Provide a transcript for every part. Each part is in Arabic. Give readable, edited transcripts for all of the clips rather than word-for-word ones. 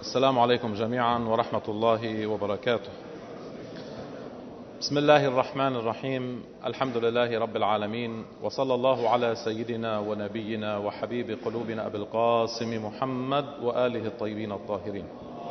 السلام عليكم جميعا ورحمة الله وبركاته. بسم الله الرحمن الرحيم. الحمد لله رب العالمين، وصلى الله على سيدنا ونبينا وحبيب قلوبنا أبي القاسم محمد وآله الطيبين الطاهرين.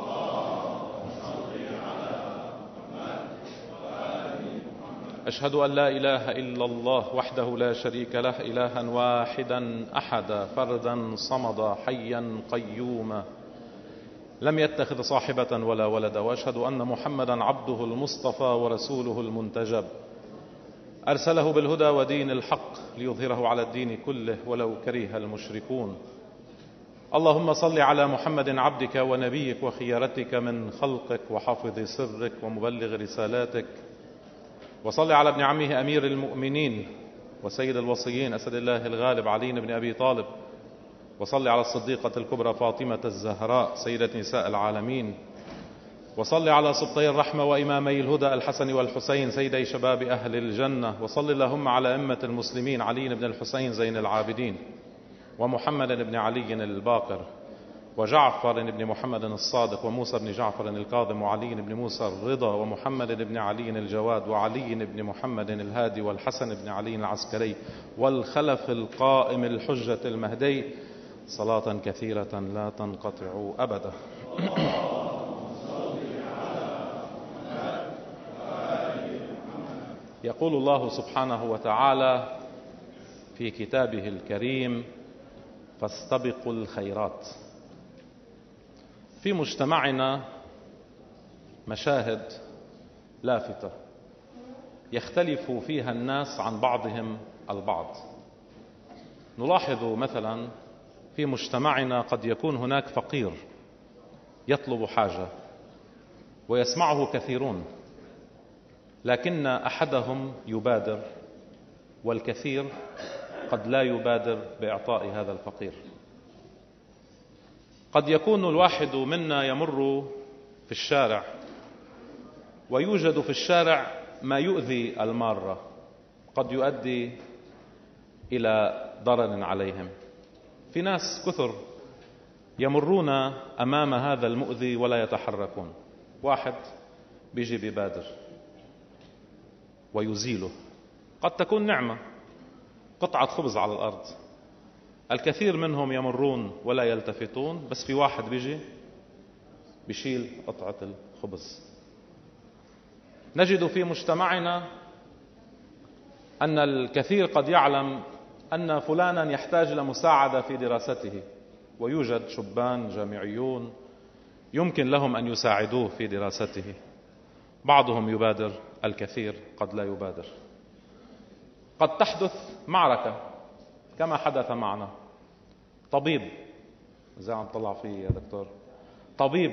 أشهد أن لا إله إلا الله وحده لا شريك له، إلها واحدا أحدا فردا صمدا حيا قيوما لم يتخذ صاحبة ولا ولدا، وأشهد أن محمدا عبده المصطفى ورسوله المنتجب، أرسله بالهدى ودين الحق ليظهره على الدين كله ولو كره المشركون. اللهم صل على محمد عبدك ونبيك وخيرتك من خلقك وحافظ سرك ومبلغ رسالاتك، وصل على ابن عمه أمير المؤمنين وسيد الوصيين أسد الله الغالب علي بن أبي طالب، وصل على الصديقة الكبرى فاطمة الزهراء سيدة نساء العالمين، وصل على سبطي الرحمة وإمامي الهدى الحسن والحسين سيدي شباب أهل الجنة، وصل اللهم على أئمة المسلمين علي بن الحسين زين العابدين ومحمد بن علي الباقر وجعفر بن محمد الصادق وموسى بن جعفر الكاظم وعلي بن موسى الرضا ومحمد بن علي الجواد وعلي بن محمد الهادي والحسن بن علي العسكري والخلف القائم الحجة المهدي، صلاة كثيرة لا تنقطع أبدا. يقول الله سبحانه وتعالى في كتابه الكريم: فاستبقوا الخيرات. في مجتمعنا مشاهد لافتة يختلف فيها الناس عن بعضهم البعض. نلاحظ مثلا في مجتمعنا قد يكون هناك فقير يطلب حاجة ويسمعه كثيرون، لكن أحدهم يبادر والكثير قد لا يبادر بإعطاء هذا الفقير. قد يكون الواحد منا يمر في الشارع ويوجد في الشارع ما يؤذي المارة، قد يؤدي إلى ضرر عليهم. في ناس كثر يمرون أمام هذا المؤذي ولا يتحركون. واحد بيجي ببادر ويزيله، قد تكون نعمة، قطعة خبز على الأرض، الكثير منهم يمرون ولا يلتفتون، بس في واحد بيجي بيشيل قطعة الخبز. نجد في مجتمعنا أن الكثير قد يعلم أن فلانا يحتاج لمساعدة في دراسته، ويوجد شبان جامعيون يمكن لهم أن يساعدوه في دراسته. بعضهم يبادر، الكثير قد لا يبادر. قد تحدث معركة كما حدث معنا. طبيب، زي عم طلع فيه يا دكتور، طبيب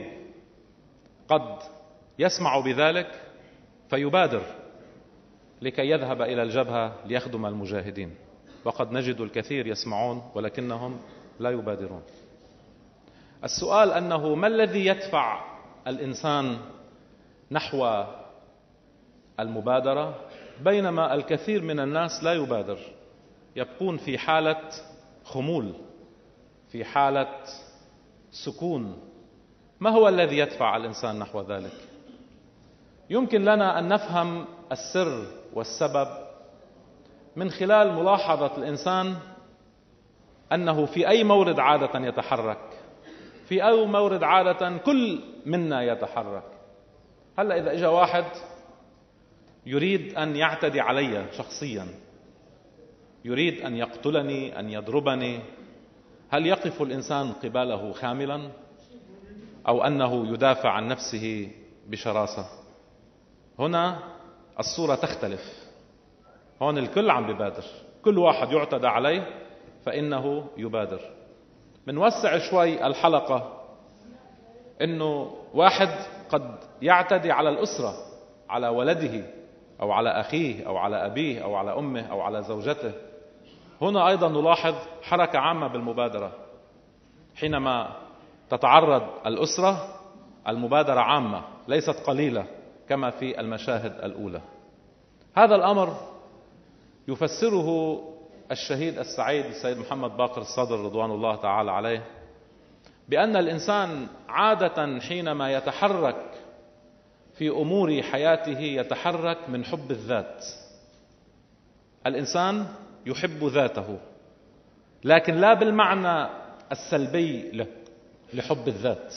قد يسمع بذلك فيبادر لكي يذهب إلى الجبهة ليخدم المجاهدين، وقد نجد الكثير يسمعون ولكنهم لا يبادرون. السؤال أنه ما الذي يدفع الإنسان نحو المبادرة بينما الكثير من الناس لا يبادر، يبقون في حالة خمول، في حالة سكون. ما هو الذي يدفع الإنسان نحو ذلك؟ يمكن لنا أن نفهم السر والسبب من خلال ملاحظة الإنسان أنه في أي مورد عادة يتحرك، في أي مورد عادة كل منا يتحرك. هلأ إذا إجا واحد يريد أن يعتدي علي شخصيا، يريد أن يقتلني، أن يضربني، هل يقف الإنسان قباله خاملا أو أنه يدافع عن نفسه بشراسة؟ هنا الصورة تختلف. هون الكل عم ببادر، كل واحد يعتدى عليه فإنه يبادر. منوسع شوي الحلقة، إنه واحد قد يعتدي على الأسرة، على ولده أو على أخيه أو على أبيه أو على أمه أو على زوجته. هنا أيضا نلاحظ حركة عامة بالمبادرة. حينما تتعرض الأسرة، المبادرة عامة ليست قليلة كما في المشاهد الأولى. هذا الأمر يفسره الشهيد السعيد السيد محمد باقر الصدر رضوان الله تعالى عليه بأن الإنسان عادة حينما يتحرك في أمور حياته يتحرك من حب الذات. الإنسان يحب ذاته، لكن لا بالمعنى السلبي لحب الذات.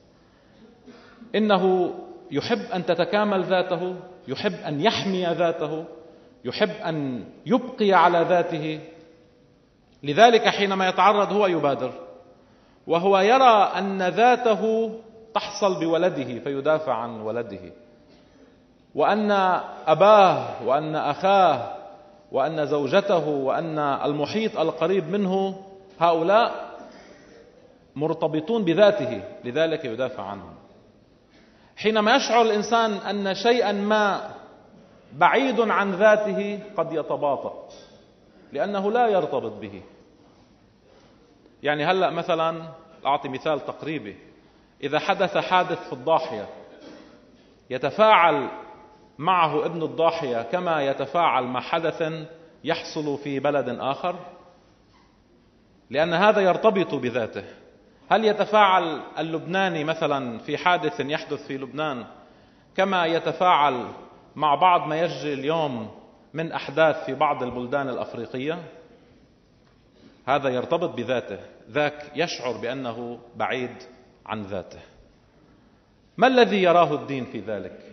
إنه يحب أن تتكامل ذاته، يحب أن يحمي ذاته، يحب أن يبقي على ذاته. لذلك حينما يتعرض هو يبادر، وهو يرى أن ذاته تحصل بولده فيدافع عن ولده، وأن أباه وأن أخاه وأن زوجته وأن المحيط القريب منه هؤلاء مرتبطون بذاته، لذلك يدافع عنهم. حينما يشعر الإنسان أن شيئا ما بعيد عن ذاته قد يتباطأ لأنه لا يرتبط به. يعني هلأ مثلا أعطي مثال تقريبي، إذا حدث حادث في الضاحية يتفاعل معه ابن الضاحية كما يتفاعل مع حدث يحصل في بلد آخر، لأن هذا يرتبط بذاته. هل يتفاعل اللبناني مثلا في حادث يحدث في لبنان كما يتفاعل مع بعض ما يجري اليوم من أحداث في بعض البلدان الأفريقية؟ هذا يرتبط بذاته، ذاك يشعر بأنه بعيد عن ذاته. ما الذي يراه الدين في ذلك؟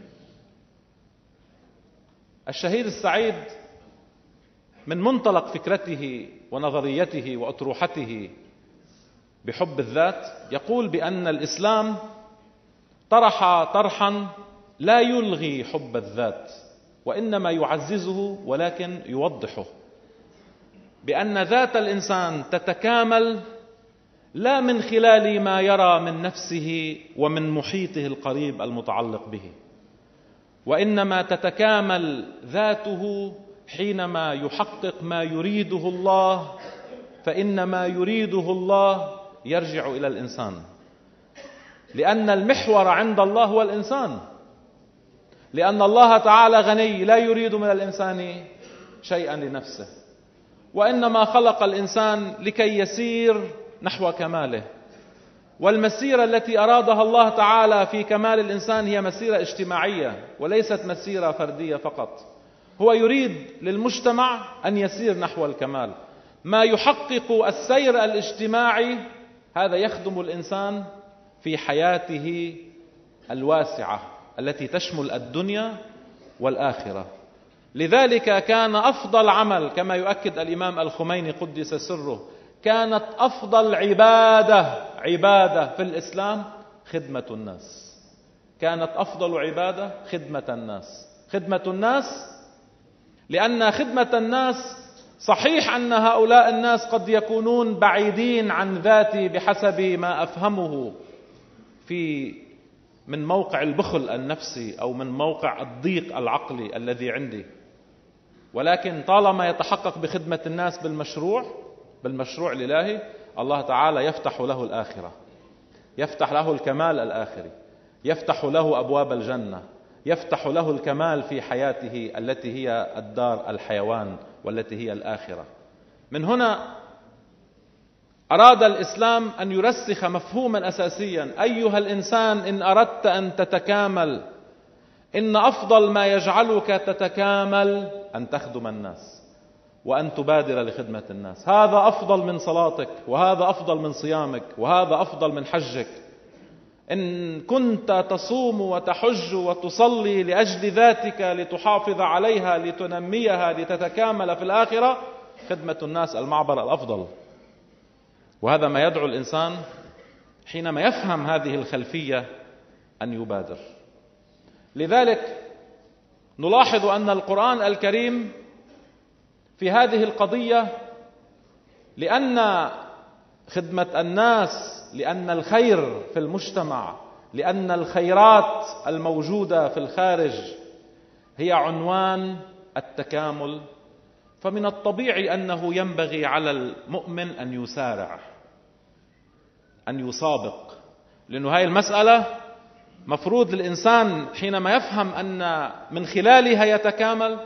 الشهيد السعيد من منطلق فكرته ونظريته وأطروحته بحب الذات يقول بأن الإسلام طرح طرحا لا يلغي حب الذات وإنما يعززه ولكن يوضحه، بأن ذات الإنسان تتكامل لا من خلال ما يرى من نفسه ومن محيطه القريب المتعلق به، وإنما تتكامل ذاته حينما يحقق ما يريده الله، فإن ما يريده الله يرجع إلى الإنسان، لأن المحور عند الله هو الإنسان، لأن الله تعالى غني لا يريد من الإنسان شيئا لنفسه، وإنما خلق الإنسان لكي يسير نحو كماله. والمسيرة التي أرادها الله تعالى في كمال الإنسان هي مسيرة اجتماعية وليست مسيرة فردية فقط. هو يريد للمجتمع أن يسير نحو الكمال. ما يحقق السير الاجتماعي هذا يخدم الإنسان في حياته الواسعة التي تشمل الدنيا والآخرة. لذلك كان أفضل عمل كما يؤكد الإمام الخميني قدس سره، كانت أفضل عبادة في الإسلام خدمة الناس. كانت أفضل عبادة خدمة الناس، لأن خدمة الناس صحيح أن هؤلاء الناس قد يكونون بعيدين عن ذاتي بحسب ما أفهمه من موقع البخل النفسي أو من موقع الضيق العقلي الذي عندي، ولكن طالما يتحقق بخدمة الناس بالمشروع الإلهي، الله تعالى يفتح له الآخرة، يفتح له الكمال الآخري، يفتح له أبواب الجنة، يفتح له الكمال في حياته التي هي الدار الحيوان والتي هي الآخرة. من هنا أراد الإسلام أن يرسخ مفهوما أساسيا: أيها الإنسان، إن أردت أن تتكامل إن أفضل ما يجعلك تتكامل أن تخدم الناس وأن تبادر لخدمة الناس. هذا أفضل من صلاتك، وهذا أفضل من صيامك، وهذا أفضل من حجك. إن كنت تصوم وتحج وتصلي لأجل ذاتك لتحافظ عليها لتنميها لتتكامل في الآخرة، خدمة الناس المعبر الأفضل. وهذا ما يدعو الإنسان حينما يفهم هذه الخلفية أن يبادر. لذلك نلاحظ أن القرآن الكريم في هذه القضية، لأن خدمة الناس، لأن الخير في المجتمع، لأن الخيرات الموجودة في الخارج هي عنوان التكامل، فمن الطبيعي أنه ينبغي على المؤمن أن يسارع، أن يسابق، لأنه هاي المسألة مفروض للإنسان حينما يفهم أن من خلالها يتكامل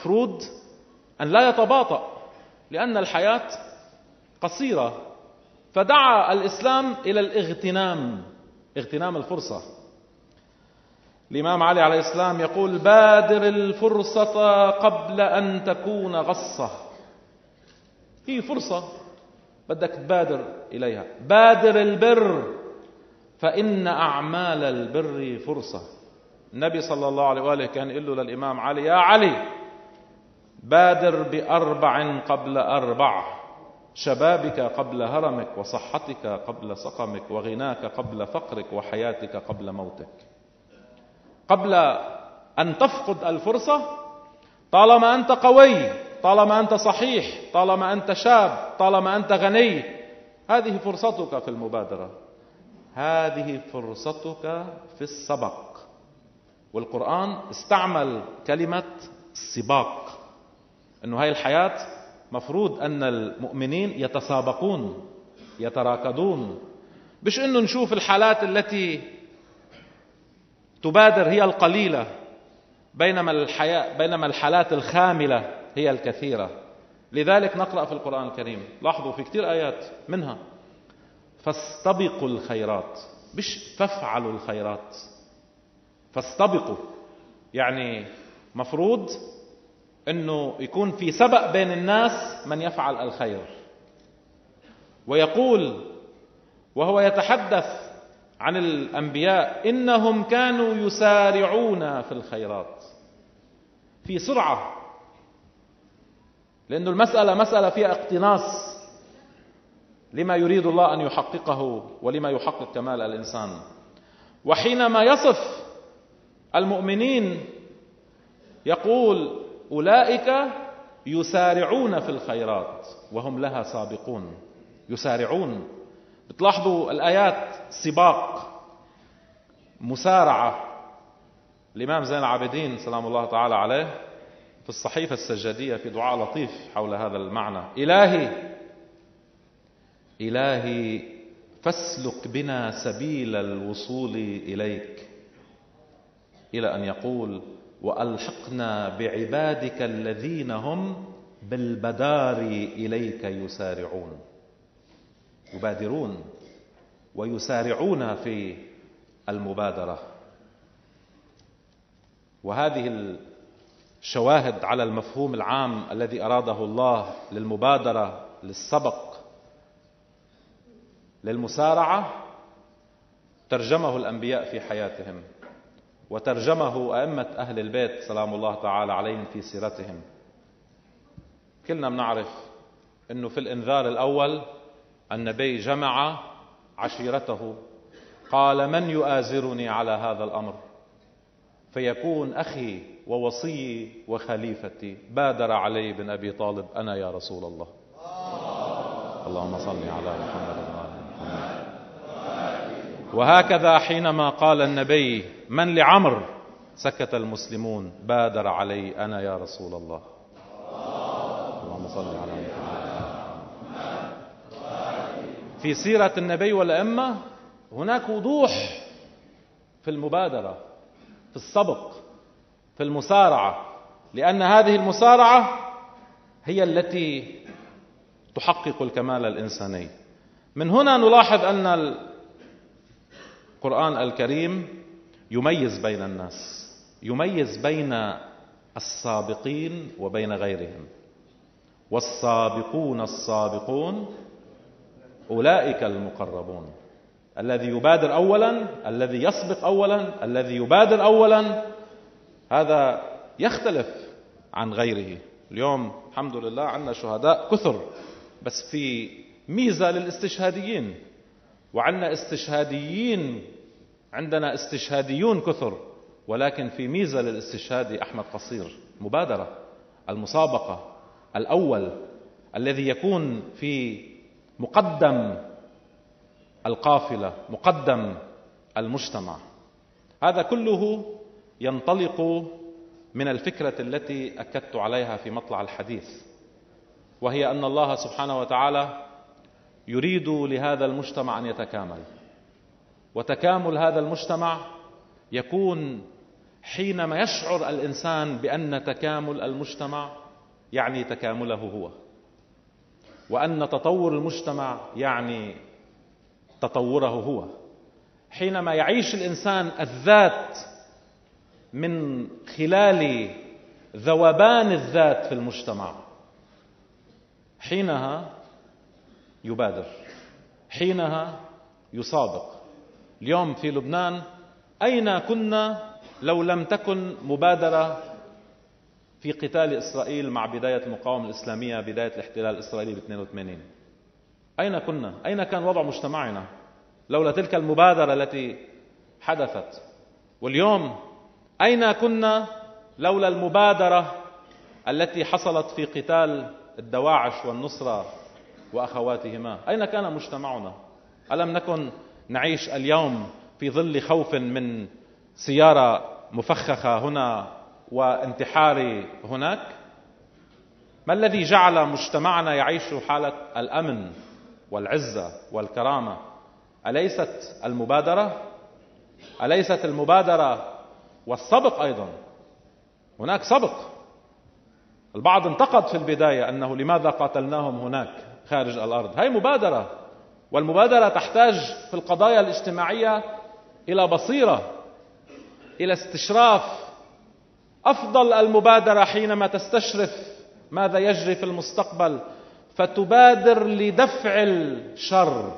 مفروض أن لا يتباطأ، لأن الحياة قصيرة فدعا الإسلام إلى اغتنام الفرصة. الإمام علي عليه السلام يقول: بادر الفرصة قبل أن تكون غصة. هي فرصة بدك تبادر إليها. بادر البر فإن أعمال البر فرصة. النبي صلى الله عليه وآله كان يقول له للإمام علي: يا علي، بادر ب4 قبل 4: شبابك قبل هرمك، وصحتك قبل سقمك، وغناك قبل فقرك، وحياتك قبل موتك. قبل أن تفقد الفرصة، طالما أنت قوي، طالما أنت صحيح، طالما أنت شاب، طالما أنت غني، هذه فرصتك في المبادرة، هذه فرصتك في السبق. والقرآن استعمل كلمة السباق، أنه هاي الحياة مفروض أن المؤمنين يتسابقون، يتراكضون، مش أنه نشوف الحالات التي تبادر هي القليلة، بينما الحالات الخاملة هي الكثيرة. لذلك نقرأ في القرآن الكريم، لاحظوا في كتير آيات منها فاستبقوا الخيرات، مش فافعلوا الخيرات، فاستبقوا، يعني مفروض انه يكون في سبق بين الناس من يفعل الخير. ويقول وهو يتحدث عن الأنبياء: إنهم كانوا يسارعون في الخيرات، في سرعة، لأن المسألة مسألة فيها اقتناص لما يريد الله أن يحققه ولما يحقق كمال الإنسان. وحينما يصف المؤمنين يقول: أولئك يسارعون في الخيرات وهم لها سابقون. يسارعون، بتلاحظوا الآيات سباق، مسارعة. الإمام زين العابدين سلام الله تعالى عليه في الصحيفة السجادية في دعاء لطيف حول هذا المعنى: إلهي فاسلك بنا سبيل الوصول إليك، إلى أن يقول: وألحقنا بعبادك الذين هم بالبدار إليك يسارعون. يبادرون ويسارعون في المبادرة. وهذه الشواهد على المفهوم العام الذي أراده الله للمبادرة، للسبق، للمسارعة، ترجمه الأنبياء في حياتهم، وترجمه أئمة أهل البيت سلام الله تعالى عليهم في سيرتهم. كلنا بنعرف أنه في الإنذار الأول النبي جمع عشيرته، قال: من يؤازرني على هذا الأمر فيكون أخي ووصي وخليفتي؟ بادر علي بن أبي طالب: أنا يا رسول الله. اللهم صل على محمد وآل محمد. وهكذا حينما قال النبي: من لعمر؟ سكت المسلمون: بادر علي: أنا يا رسول الله. اللهم صل على محمد. في سيرة النبي والأئمة هناك وضوح في المبادرة، في السبق، في المسارعة، لأن هذه المسارعة هي التي تحقق الكمال الإنساني. من هنا نلاحظ أن القرآن الكريم يميز بين الناس، يميز بين السابقين وبين غيرهم. والسابقون السابقون أولئك المقربون. الذي يبادر أولا، الذي يسبق أولا، الذي يبادر أولا، هذا يختلف عن غيره. اليوم الحمد لله عندنا شهداء كثر، بس في ميزة للاستشهاديين، وعندنا عندنا استشهاديون كثر، ولكن في ميزة للاستشهادي أحمد قصير: مبادرة، المسابقة، الأول، الذي يكون في مقدم القافلة، مقدم المجتمع. هذا كله ينطلق من الفكرة التي أكدت عليها في مطلع الحديث، وهي أن الله سبحانه وتعالى يريد لهذا المجتمع أن يتكامل. وتكامل هذا المجتمع يكون حينما يشعر الإنسان بأن تكامل المجتمع يعني تكامله هو. وأن تطور المجتمع يعني تطوره هو. حينما يعيش الإنسان الذات من خلال ذوبان الذات في المجتمع، حينها يبادر، حينها يسابق. اليوم في لبنان أين كنا لو لم تكن مبادرة في قتال إسرائيل مع بداية المقاومة الإسلامية، بداية الاحتلال الإسرائيلي ب 82؟ أين كنا؟ أين كان وضع مجتمعنا لولا تلك المبادرة التي حدثت؟ واليوم أين كنا لولا المبادرة التي حصلت في قتال الدواعش والنصرة وأخواتهما؟ أين كان مجتمعنا؟ ألم نكن نعيش اليوم في ظل خوف من سيارة مفخخة هنا وانتحار هناك؟ ما الذي جعل مجتمعنا يعيش حالة الأمن والعزة والكرامة؟ أليست المبادرة؟ أليست المبادرة والسبق أيضا؟ هناك سبق. البعض انتقد في البداية أنه لماذا قاتلناهم هناك خارج الأرض. هاي مبادرة، والمبادرة تحتاج في القضايا الاجتماعية إلى بصيرة، إلى استشراف. أفضل المبادرة حينما تستشرف ماذا يجري في المستقبل فتبادر لدفع الشر.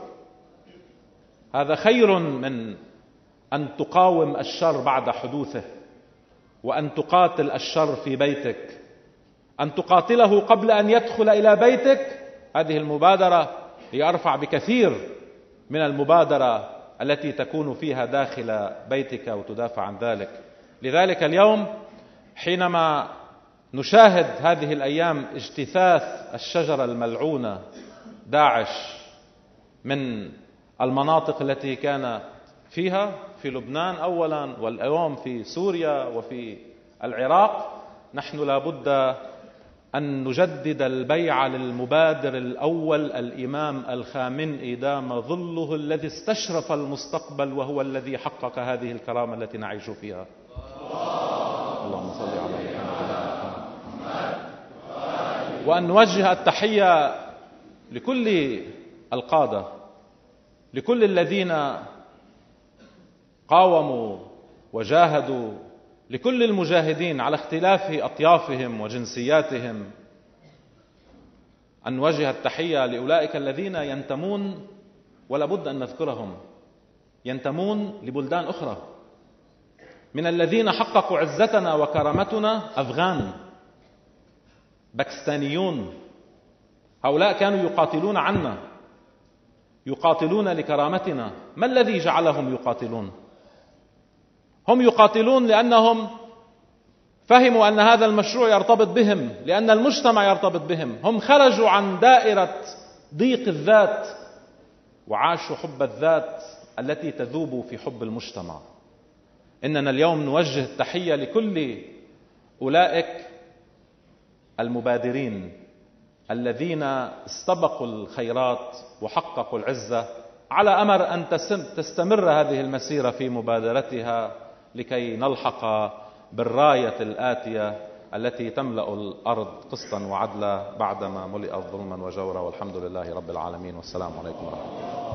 هذا خير من أن تقاوم الشر بعد حدوثه، وأن تقاتل الشر في بيتك، أن تقاتله قبل أن يدخل إلى بيتك. هذه المبادرة هي أرفع بكثير من المبادرة التي تكون فيها داخل بيتك وتدافع عن ذلك. لذلك اليوم حينما نشاهد هذه الأيام اجتثاث الشجرة الملعونة داعش من المناطق التي كان فيها في لبنان أولا، واليوم في سوريا وفي العراق، نحن لابد أن نجدد البيعة للمبادر الأول الإمام الخامنئي دام ظله، الذي استشرف المستقبل وهو الذي حقق هذه الكرامة التي نعيش فيها. اللهم صل على محمد. وأن نوجه التحية لكل القادة، لكل الذين قاوموا وجاهدوا، لكل المجاهدين على اختلاف أطيافهم وجنسياتهم. أن نوجه التحية لأولئك الذين ينتمون، ولا بد أن نذكرهم، ينتمون لبلدان أخرى. من الذين حققوا عزتنا وكرامتنا أفغان، باكستانيون، هؤلاء كانوا يقاتلون عنا، يقاتلون لكرامتنا. ما الذي جعلهم يقاتلون؟ هم يقاتلون لأنهم فهموا أن هذا المشروع يرتبط بهم، لأن المجتمع يرتبط بهم. هم خرجوا عن دائرة ضيق الذات وعاشوا حب الذات التي تذوب في حب المجتمع. إننا اليوم نوجه التحية لكل أولئك المبادرين الذين استبقوا الخيرات وحققوا العزة، على أمر أن تستمر هذه المسيرة في مبادرتها لكي نلحق بالراية الآتية التي تملأ الأرض قسطا وعدلا بعدما ملئت ظلما وجورا. والحمد لله رب العالمين، والسلام عليكم ورحمة الله.